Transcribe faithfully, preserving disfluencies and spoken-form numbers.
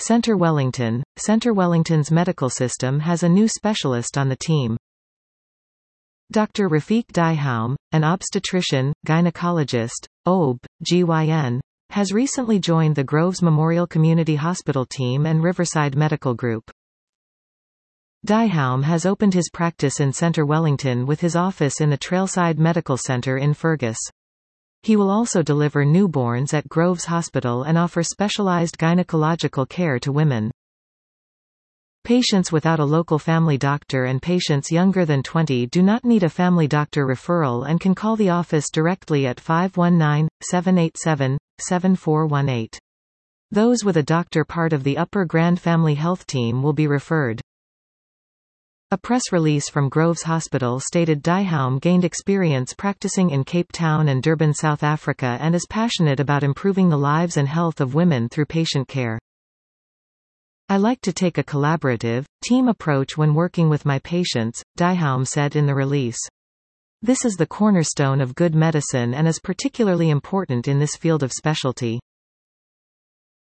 Centre Wellington. Centre Wellington's medical system has a new specialist on the team. Doctor Rafiq Dihoum, an obstetrician, gynecologist, O B G Y N, has recently joined the Groves Memorial Community Hospital team and Riverside Medical Group. Dihoum has opened his practice in Centre Wellington with his office in the Trailside Medical Centre in Fergus. He will also deliver newborns at Groves Hospital and offer specialized gynecological care to women. Patients without a local family doctor and patients younger than twenty do not need a family doctor referral and can call the office directly at five one nine, seven eight seven, seven four one eight. Those with a doctor part of the Upper Grand Family Health Team will be referred. A press release from Groves Hospital stated Dihoum gained experience practicing in Cape Town and Durban, South Africa, and is passionate about improving the lives and health of women through patient care. I like to take a collaborative, team approach when working with my patients, Dihoum said in the release. This is the cornerstone of good medicine and is particularly important in this field of specialty.